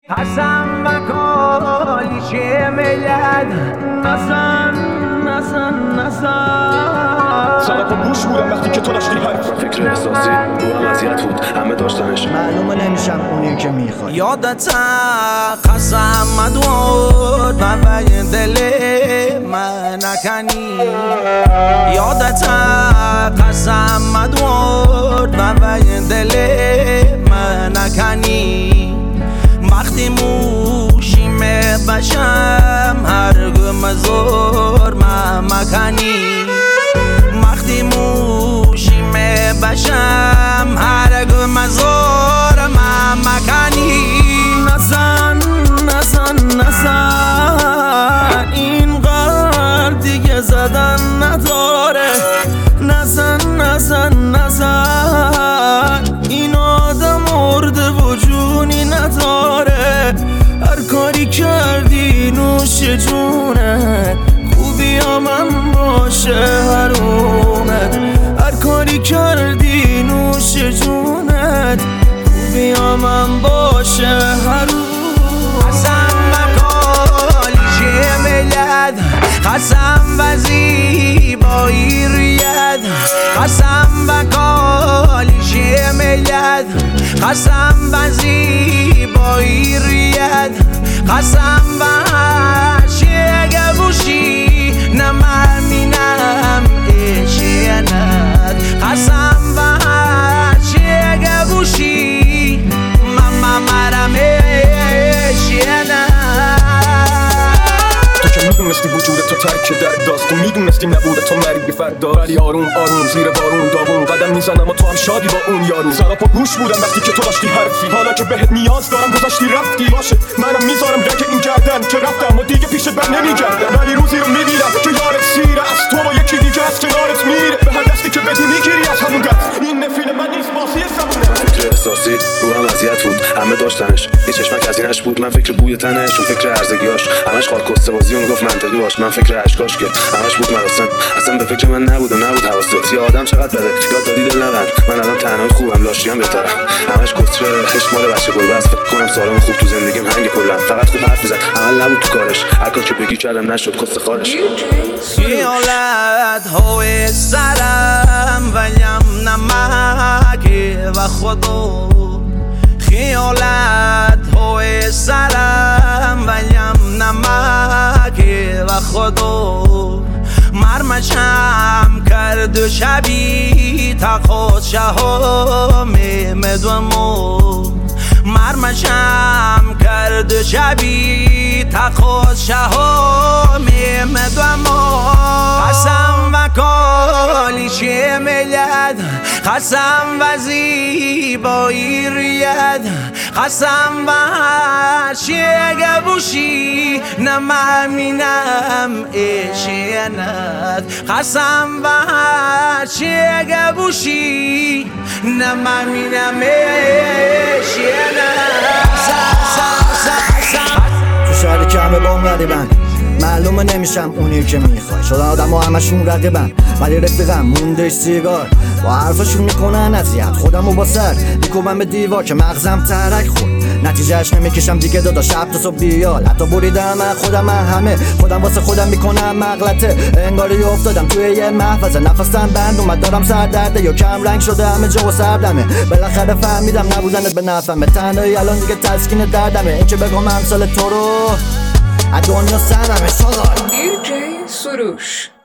قسم و کالیش ملت نزن سالا پا گوش بودم وقتی که تو داشتی حرف. فکر احساسی رو هم اذیت بود، همه داشتنش. معلومه نمیشم اونی که میخوای. یادت قسم مدود و بای دل من نکنی. یادت قسم مدود و بای دل من نکنی. وقتی موشیم بشم هرگم زور من مکنی. وقتی موشیم بشم هرگم زور من مکنی. نزن اینقدر دیگه زدن نداره. نزن این آدم مرده و جونی نداره. هر کاری کردی نوش جونت، خوبی من باشه حرومت. هر کاری کردی نوش جونت، خوبی من باشه حرومت. قسم و کالیش ملت، قسم و زیبایی ریت. قسم و کالیش ملت، قسم و زیبایی ریت. قسم و شگبوشی نمامینم اشینت. قسم و شگبوشی مرم اشینت. تو که میدونستی وجودت تو ترک درد داست. تو میدونستی نبوده تو مرگی فردا. ولی آروم زیر بارون داغون قدم میزنم و تو هم شادی با اون یارو. سرا پا گوش بودم وقتی که تو داشتی حرفی. حالا که بهت نیاز دارم گذاشتی رفتی. باشه منم میذارم رک این گردن که رفتم و دیگه پیشت بر نمیگردم. ولی روزی رو میبینم که یارت سیره از تو با یکی دیگه از کنارت میره. به هر دستی که بدی میگیری از همون دست. این نفیل من نیست بازی سمونه. فکر احساسی رو هم اذیت بود، همه داشتنش. یه چشمک از اینش بود، من فکر بوی تنش، اون فکر ارزگیاش. همش خالکسته بازی اون گفت منطقی باش. من فکر اشکاش که همش بود مراسم. اصلا به فکر من نبود حواست. یه آدم چقدر بده یاد دادی دل نبند. من الان تنهای خوبم، لاشیم بهتره. همش کسره عشق مال بچه گل بس. فکر کنم سالم خوب تو زندگیم هنگ کلا. فقط خوب حرف میزد، عمل نبود تو کارش. هر کار که بگی کردم نشد کس خارش. خیالت های سرم ویم نمکه و خدا. خیالت های سرم ویم نمکه و خدا. مرمشم کرد و شبی تقاط شهام مدومو. مرمشم کرد و شبی تقاط شهام مدومو. قسم و کالیش ملت، قسم و زیبایی ریت. قسم و شگبوشی نمامینم اشینت. قسم و شگبوشی نمامینم اشینت. تو شهری که همه با اون ردیبن، معلومه نمیشم اونی که میخوای. شدن آدم ها همشون ردیبن، ولی رفیقم مونده سیگار. با حرفشون میکنن اذیت، خودمو با سر میکوبم به دیوار که مغزم ترک خورد. نتیجهش نمیکشم دیگه دادا، شب تا صبح بیال. حتی بریدم من خودم، من همه خودم واسه خودم میکنم مغلطه. انگاری افتادم توی یه محفظه، نفسم بند اومد دارم سردرده. یا کم رنگ شده همه جا و سردمه. بالاخره فهمیدم نبودنت به نفعمه. تنهایی الان دیگه تسکین دردمه. این که بگم امثال تو رو از دنیا سرمه. شغال DJ سروش.